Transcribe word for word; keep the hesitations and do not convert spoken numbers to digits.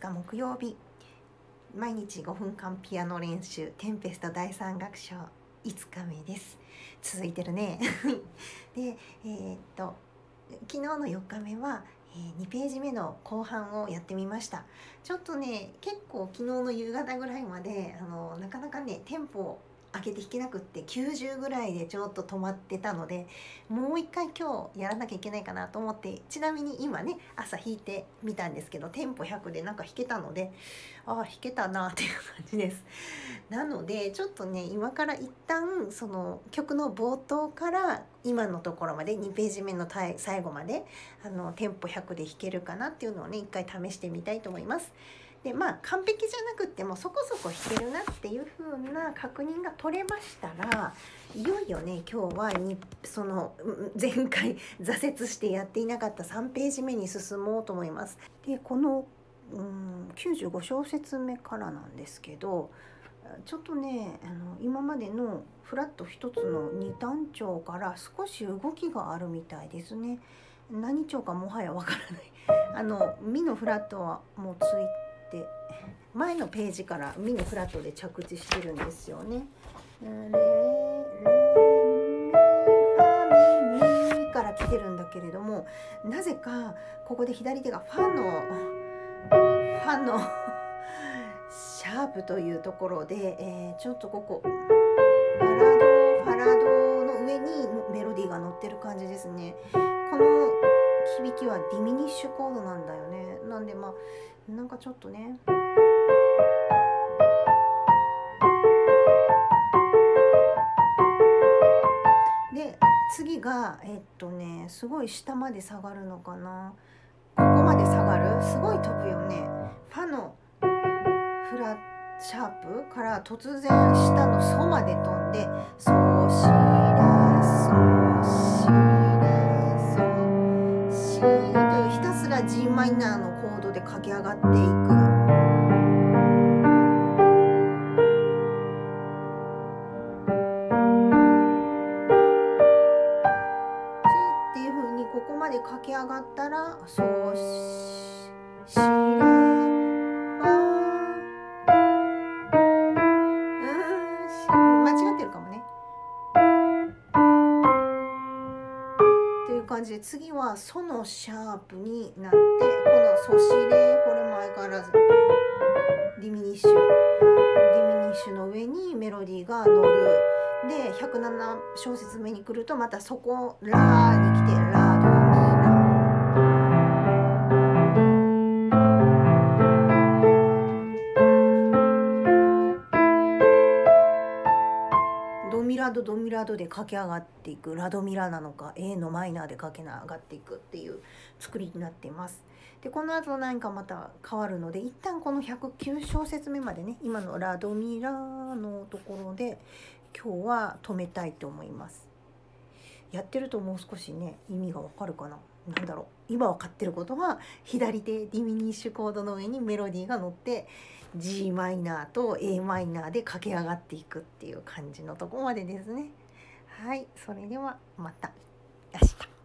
日木曜日、毎日ごふんかんピアノ練習テンペストだいさん楽章いつかめです。続いてるねで、えー、っと昨日のよっかめは、えー、にページ目の後半をやってみました。ちょっとね結構昨日の夕方ぐらいまであのなかなかねテンポを上げて弾けなくってきゅうじゅうぐらいでちょっと止まってたので、もう一回今日やらなきゃいけないかなと思って、ちなみに今ね朝弾いてみたんですけど、テンポひゃくでなんか弾けたので、ああ弾けたなっていう感じです。なのでちょっとね今から一旦その曲の冒頭から今のところまでにページ目の最後まであのテンポひゃくで弾けるかなっていうのをね一回試してみたいと思います。でまあ完璧じゃなくってもそこそこ弾けるなっていう風な確認が取れましたら、いよいよね今日はにその前回挫折してやっていなかったさんページ目に進もうと思います。でこのうんきゅうじゅうご小節目からなんですけど、ちょっとねあの今までのフラット一つのに単調から少し動きがあるみたいですね。何調かもはやわからないあのミのフラットはもうついて前のページからミのフラットで着地してるんですよね。レレミファミミから来てるんだけれども、なぜかここで左手がファのファのシャープというところで、えー、ちょっとここファラドファラドの上にメロディーが乗ってる感じですね。この響きはディミニッシュコードなんだよね。なんでまあなんかちょっとねで次がえっとねすごい下まで下がるのかな、ここまで下がる、すごい飛ぶよね。ファのフラシャープから突然下のソまで飛んで、ソシラソシラソシというひたすら G マイナーのコードで駆け上がっていく。っていう風にここまで駆け上がったらソシラ感じで、次はソのシャープになって、このソシレ、これも相変わらずディミニッシュディミニッシュの上にメロディーが乗る。でひゃくなな小節目に来るとまたそこラに来てラドミラドミラドドミラドで駆け上がっていく、ラドミラなのか A のマイナーで駆け上がっていくっていう作りになっています。でこの後何かまた変わるので、一旦このひゃくきゅう小節目までね、今のラドミラのところで今日は止めたいと思います。やってるともう少しね意味がわかるかな。なんだろう、今分かってることは左手ディミニッシュコードの上にメロディーが乗って G マイナーと A マイナーで駆け上がっていくっていう感じのとこまでですね。はい、それではまた明日。